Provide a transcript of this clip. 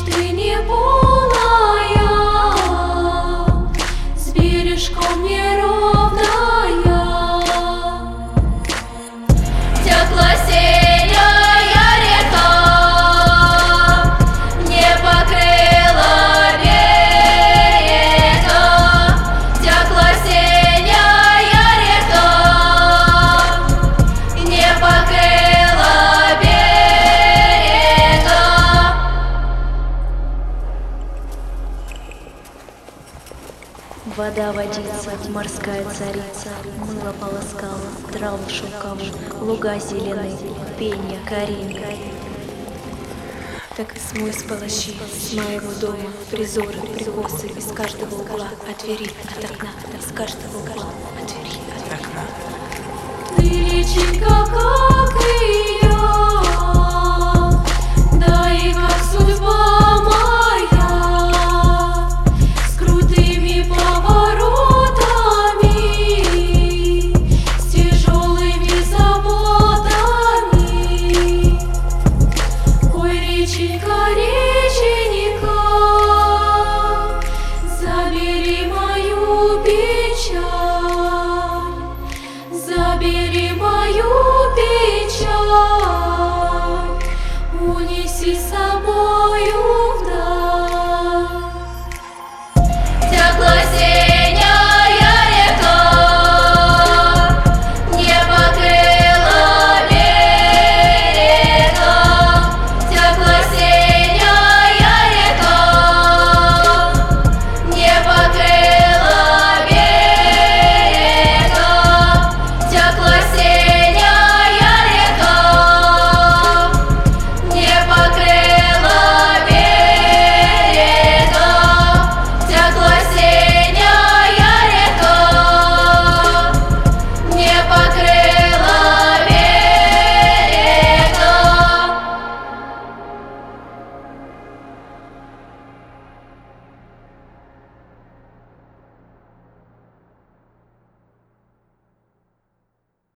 Ты не полная, с бережком неровная. Текла синяя река, не покрыла берега. Текла синяя река, не покрыла берега. Вода водица, морская царица, мыло полоскала, траву шелковую, луга зеленые, пенья, корень. Так и смой с полощи, с моего дома, призоры, прикосы из каждого угла, от двери, от окна, из каждого угла, от двери, от окна. Ты реченька, как ее, да и как судьба.